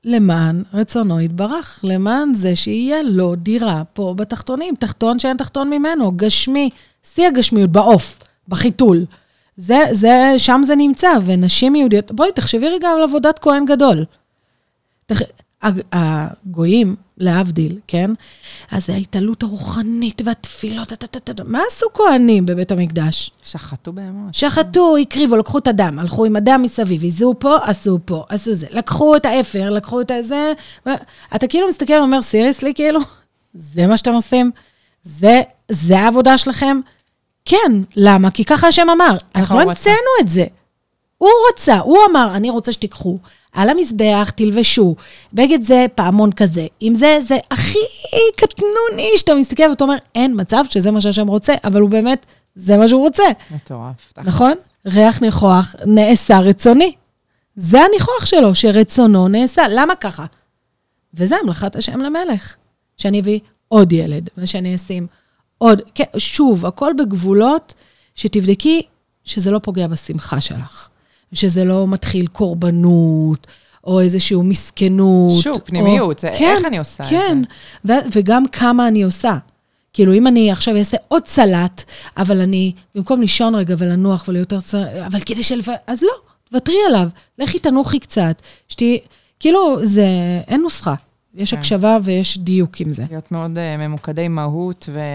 למען רצונו יתברך, למען זה שיהיה לו דירה פה בתחתונים, תחתון שאין תחתון ממנו, גשמי, שיא הגשמיות, בעוף, בחיתול. זה, זה, שם זה נמצא, ונשים יהודיות, בואי תחשבי רגע על עבודת כהן גדול. תח... הגויים, להבדיל, כן? אז ההתעלות הרוחנית והתפילות, מה עשו כהנים בבית המקדש? שחטו בהמות. שחטו, הקריבו, לקחו את הדם, הלכו עם הדם מסביב, איזו פה, עשו פה, עשו זה. לקחו את האפר, לקחו את זה, אתה כאילו מסתכל ואומר, סיריסלי, כאילו, זה מה שאתם עושים? זה, זה העבודה שלכם? כן, למה? כי ככה השם אמר, אנחנו לא המצאנו את זה. הוא רצה, הוא אמר, אני רוצה שתיקחו. על המזבח, תלבשו, בגד זה, פעמון כזה. אם זה, זה הכי קטנוני, שאתה מסתכל ואתה אומר, אין מצב שזה מה שהשם רוצה, אבל הוא באמת, זה מה שהוא רוצה. מטורף. נכון? ריח ניחוח נעשה רצוני. זה הניחוח שלו, שרצונו נעשה. למה ככה? וזה המלאכת השם למלך. שאני אביא עוד ילד, ושאני אשים עוד, כן, שוב, הכל בגבולות, שתבדקי שזה לא פוגע בשמחה שלך. שזה לא מתחיל קורבנות, או איזשהו מסכנות. שוב, פנימיות, או... איך כן, אני עושה כן. את זה? ו- וגם כמה אני עושה. כאילו, אם אני עכשיו אעשה עוד סלט, אבל אני, במקום לישון רגע ולנוח וליותר צר... אבל כדי שלפ... אז לא, תוותרי עליו. לכי תנוחי קצת. שתי... כאילו, זה... אין נוסחה. יש כן. הקשבה ויש דיוק עם זה. להיות מאוד uh, ממוקדי מהות ו...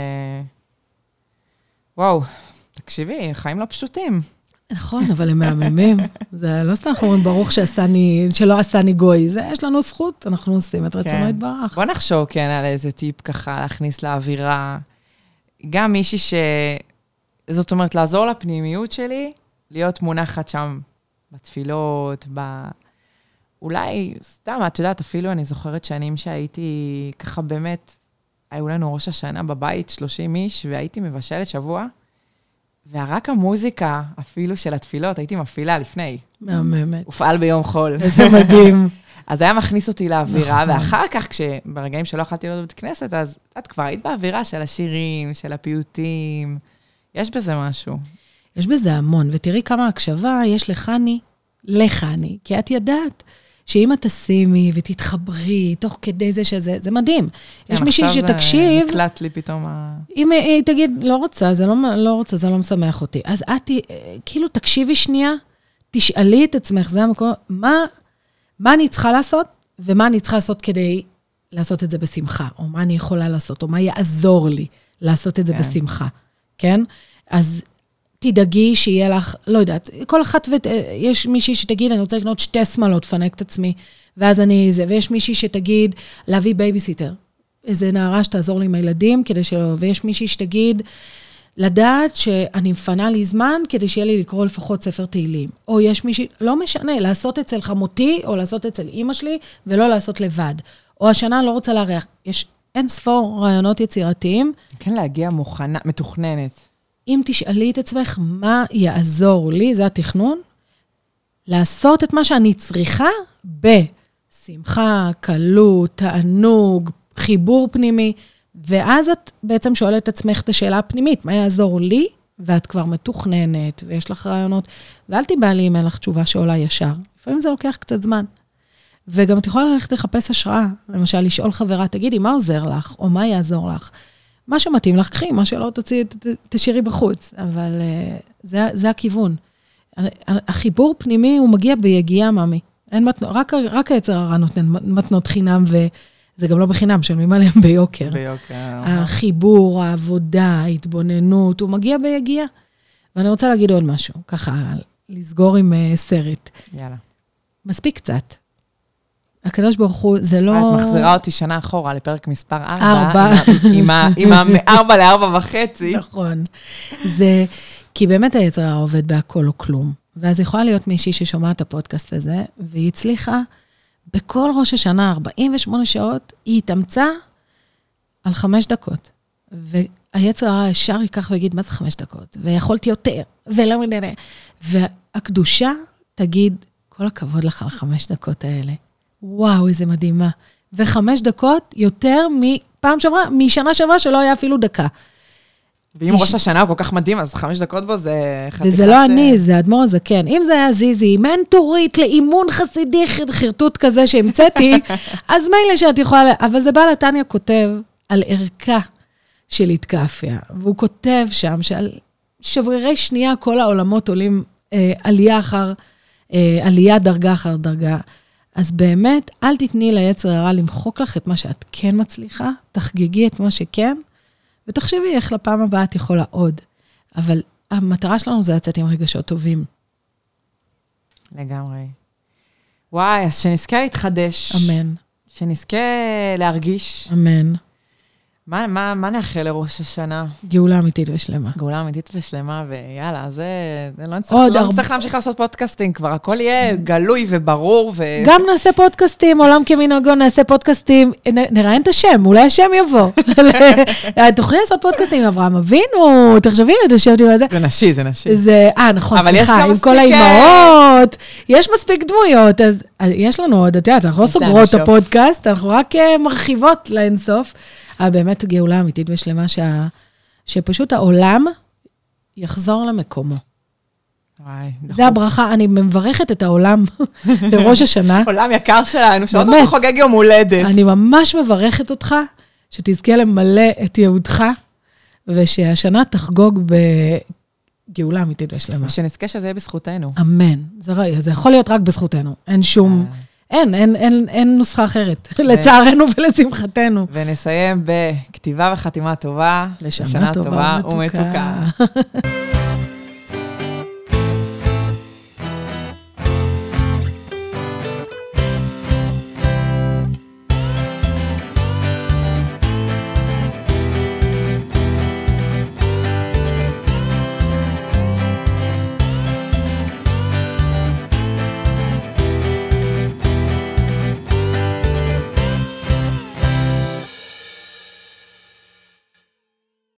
וואו, תקשיבי, חיים לא פשוטים. נכון, אבל הם מהממים. זה לא סתם, אנחנו אומרים, ברוך שעשני, שלא עשני גוי. זה, יש לנו זכות, אנחנו עושים את רצונו יתברך. בוא נחשוב, כן, על איזה טיפ ככה, להכניס לאווירה. גם מישהי ש... זאת אומרת, לעזור לפנימיות שלי, להיות מונחת שם בתפילות, ב... אולי, סתם, את יודעת, אפילו אני זוכרת שנים שהייתי ככה באמת, היו לנו ראש השנה בבית, שלושים איש, והייתי מבשלת שבוע, ורק המוזיקה, אפילו של התפילות, הייתי מפעילה לפני. מהממת. הופעל ביום חול. איזה מדהים. אז היה מכניס אותי לאווירה, ואחר כך, כשברגעים שלא אכלתי לו בבית כנסת, אז את כבר היית באווירה של השירים, של הפיוטים. יש בזה משהו. יש בזה המון, ותראי כמה הקשבה יש לחני, לחני, כי את ידעת שאם את תשימי ותתחברי, תוך כדי זה שזה, זה מדהים. יש מישהי שתקשיב... עכשיו נקלט לי פתאום ה... אם היא תגיד, לא רוצה, זה לא, לא רוצה, זה לא משמח אותי. אז את, כאילו, תקשיבי שנייה, תשאלי את עצמך, זה המקום, מה, מה אני צריכה לעשות, ומה אני צריכה לעשות כדי לעשות את זה בשמחה, או מה אני יכולה לעשות, או מה יעזור לי לעשות את זה כן. בשמחה, כן? אז תדאגי שיהיה לך, לא יודעת, כל אחת, יש מישהי שתגיד, אני רוצה לקנות שתי שמלות, פנק את עצמי, ואז אני זה, ויש מישהי שתגיד, להביא בייביסיטר, איזה נערה שתעזור לי עם הילדים, כדי שלא, ויש מישהי שתגיד, לדעת שאני מפנה לי זמן, כדי שיהיה לי לקרוא לפחות ספר תהילים. או יש מישהי, לא משנה, לעשות אצל חמותי, או לעשות אצל אמא שלי, ולא לעשות לבד. או השנה לא רוצה להריח. יש אין ספור רעיונות יצירתיים. כן, להגיע מוכנה, מתוכננת. אם תשאלי את עצמך, מה יעזור לי, זה התכנון, לעשות את מה שאני צריכה, בשמחה, קלות, תענוג, חיבור פנימי, ואז את בעצם שואלת את עצמך את השאלה הפנימית, מה יעזור לי, ואת כבר מתוכננת, ויש לך רעיונות, ואל תיבא לי אם אין לך תשובה שעולה ישר. לפעמים זה לוקח קצת זמן. וגם את יכולה ללכת לחפש השראה, למשל, לשאול חברה, תגידי, מה עוזר לך, או מה יעזור לך? מה שמתאים לך, קחי, מה שלא תוציא, תשאירי בחוץ. אבל זה, זה הכיוון. החיבור פנימי, הוא מגיע ביגיעה, מאמי. אין מתנות, רק, רק היצר הרע נותן מתנות חינם, וזה גם לא בחינם, שלמים עליהם ביוקר. ביוקר. החיבור, העבודה, ההתבוננות, הוא מגיע ביגיעה. ואני רוצה להגיד עוד משהו, ככה, לסגור עם סרט. יאללה. מספיק קצת. הקדוש ברוך הוא, זה לא... את מחזירה אותי שנה אחורה לפרק מספר ארבע. ארבע. עם הארבע לארבע וחצי. נכון. זה, כי באמת היצר הרע עובד בהכל או כלום. ואז יכולה להיות מישהי ששומעת את הפודקאסט הזה, והיא הצליחה בכל ראש השנה, ארבעים ושמונה שעות, היא התאמצה על חמש דקות. והיצר הרע ישר ייקח ויגיד, מה זה חמש דקות? ויכולתי יותר, ולא מנהל. והקדושה תגיד, כל הכבוד לך על חמש דקות האלה. וואו, איזה מדהימה. וחמש דקות יותר מפעם שעברה, משנה שעברה שלא היה אפילו דקה. ואם ראש השנה הוא כל כך מדהים, אז חמש דקות בו זה חתיכת... וזה לא אני, זה אדמו"ר הזקן. אם זה היה זיזי, מנטורית לאימון חסידי חרטוט כזה שהמצאתי, אז מילא שאת יכולה... אבל זה בעל התניא כותב על ערכה של התקאפיה, והוא כותב שם שעל שברירי שנייה כל העולמות עולים אה, עלייה אחר, אה, עלייה דרגה אחר דרגה. אז באמת, אל תתני ליצר הרע למחוק לך את מה שאת כן מצליחה, תחגגי את מה שכן, ותחשבי איך לפעם הבאה את יכולה עוד. אבל המטרה שלנו זה לצאת עם רגשות טובים. לגמרי. וואי, אז שנזכה להתחדש. אמן. שנזכה להרגיש. אמן. מה, מה, מה נאחל לראש השנה? גאולה אמיתית ושלמה. גאולה אמיתית ושלמה, ויאללה, זה, זה לא נצטרך, לא נצטרך הרבה... להמשיך לעשות פודקאסטים, כבר הכל יהיה גלוי וברור. ו... גם נעשה פודקאסטים, עולם כמנהגו, נעשה פודקאסטים, נ, נראיין את השם, אולי השם יבוא. תוכלי לעשות פודקאסטים עם אברהם אבינו, תחשבי, תשבתי מה זה. זה נשי, זה נשי. זה, אה, נכון, סליחה, עם כל האימהות, יש מספיק דמויות, אז יש לנו עוד, את יודעת, אנחנו לא סוגרות את הפודקאסט, אנחנו רק מרחיבות לאינסוף. אבל באמת גאולה אמיתית ושלמה, שה, שפשוט העולם יחזור למקומו. וואי, זה הברכה, אני מברכת את העולם לראש השנה. עולם יקר שלנו, שעוד אתה חוגג יום הולדת. אני ממש מברכת אותך, שתזכה למלא את יהודך, ושהשנה תחגוג בגאולה אמיתית ושלמה. ושנזכה שזה יהיה בזכותנו. אמן. זה, זה יכול להיות רק בזכותנו. אין שום... אין, אין, אין, אין נוסחה אחרת, לצערנו ולשמחתנו. ונסיים בכתיבה וחתימה טובה, לשנה טובה ומתוקה.